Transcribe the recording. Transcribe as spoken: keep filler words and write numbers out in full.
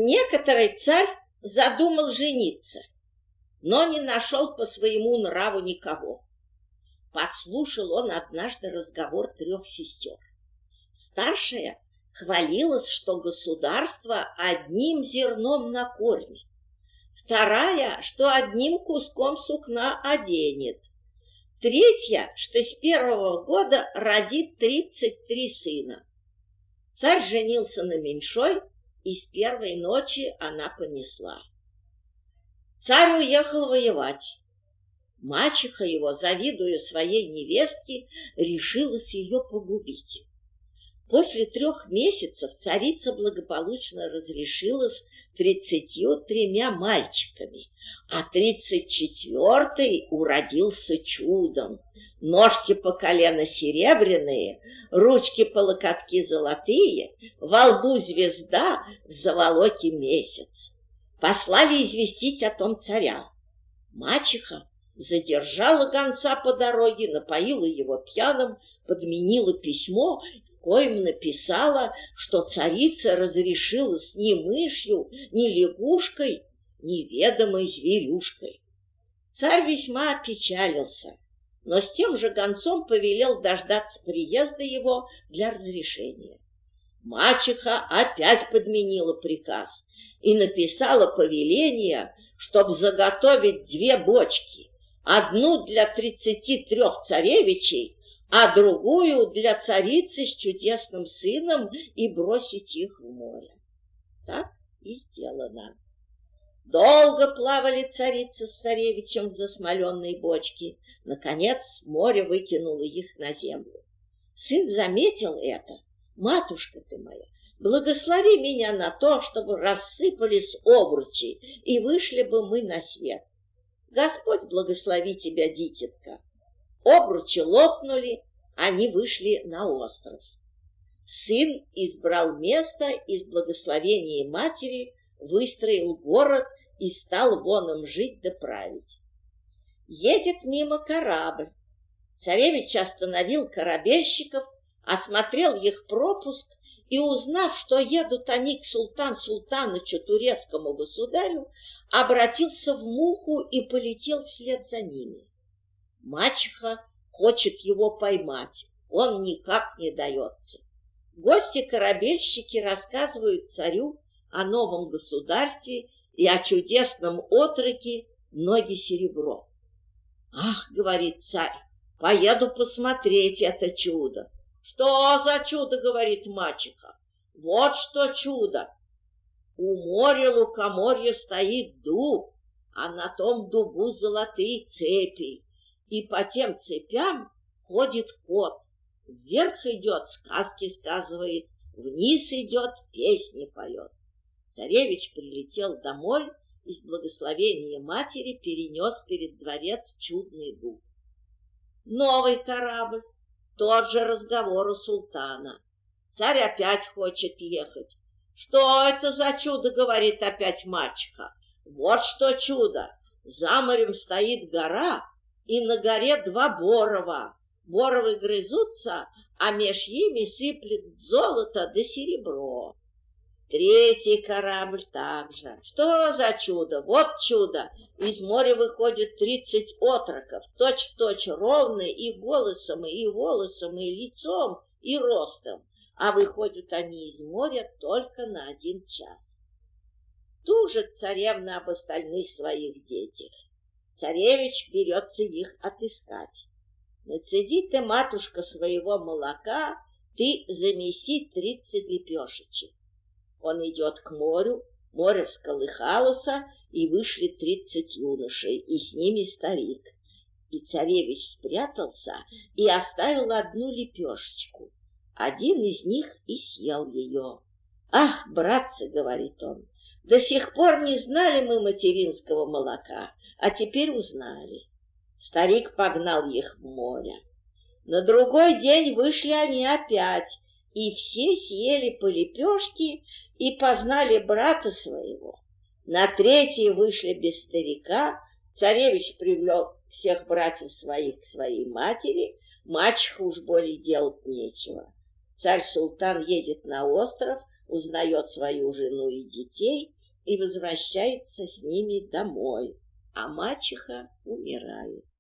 Некоторый царь задумал жениться, но не нашел по своему нраву никого. Подслушал он однажды разговор трех сестер. Старшая хвалилась, что государство одним зерном накормит. Вторая, что одним куском сукна оденет. Третья, что с первого года родит тридцать три сына. Царь женился на меньшой, и с первой ночи она понесла. Царь уехал воевать. Мачеха его, завидуя своей невестке, решилась ее погубить. После трех месяцев царица благополучно разрешилась тридцатью тремя мальчиками, а тридцать четвертый уродился чудом. Ножки по колено серебряные, ручки по локотки золотые, во лбу звезда, в заволоке месяц. Послали известить о том царя. Мачеха задержала гонца по дороге, напоила его пьяным, подменила письмо, в коем написала, что царица разрешилась ни мышью, ни лягушкой, ни ведомой зверюшкой. Царь весьма опечалился, но с тем же гонцом повелел дождаться приезда его для разрешения. Мачеха опять подменила приказ и написала повеление, чтоб заготовить две бочки, одну для тридцати трех царевичей, а другую для царицы с чудесным сыном, и бросить их в море. Так и сделано. Долго плавали царица с царевичем в засмоленной бочке. Наконец море выкинуло их на землю. Сын заметил это. «Матушка ты моя, благослови меня на то, чтобы рассыпались обручи, и вышли бы мы на свет». «Господь благослови тебя, дитятка». Обручи лопнули, они вышли на остров. Сын избрал место и с благословения матери выстроил город и стал вон им жить да править. Едет мимо корабль. Царевич остановил корабельщиков, осмотрел их пропуск и, узнав, что едут они к султан Султанычу, турецкому государю, обратился в муху и полетел вслед за ними. Мачеха хочет его поймать, он никак не дается. Гости-корабельщики рассказывают царю о новом государстве и о чудесном отроке ноги серебро. «Ах, — говорит царь, — поеду посмотреть это чудо». «Что за чудо? — говорит мачеха. — Вот что чудо! У моря лукоморья стоит дуб, а на том дубу золотые цепи, и по тем цепям ходит кот. Вверх идет, сказки сказывает, вниз идет, песни поет». Царевич прилетел домой и с благословения матери перенес перед дворец чудный дуб. Новый корабль. Тот же разговор у султана. Царь опять хочет ехать. «Что это за чудо? — говорит опять мачеха. — Вот что чудо! За морем стоит гора, и на горе два борова. Боровы грызутся, а меж ими сыплет золото да серебро». Третий корабль также. «Что за чудо? Вот чудо! Из моря выходит тридцать отроков, точь-в-точь ровные и голосом, и волосом, и лицом, и ростом, а выходят они из моря только на один час». Тужит царевна об остальных своих детях. Царевич берется их отыскать. «Нацеди ты, матушка, своего молока, ты замеси тридцать лепешечек». Он идет к морю, море всколыхалось, и вышли тридцать юношей, и с ними старик. И царевич спрятался и оставил одну лепешечку. Один из них и съел ее. «Ах, братцы, — говорит он, — до сих пор не знали мы материнского молока, а теперь узнали». Старик погнал их в море. На другой день вышли они опять, и все съели по лепешке и познали брата своего. На третий вышли без старика. Царевич привлек всех братьев своих к своей матери. Мачеха уж более делать нечего. Царь-султан едет на остров, узнает свою жену и детей и возвращается с ними домой, а мачеха умирает.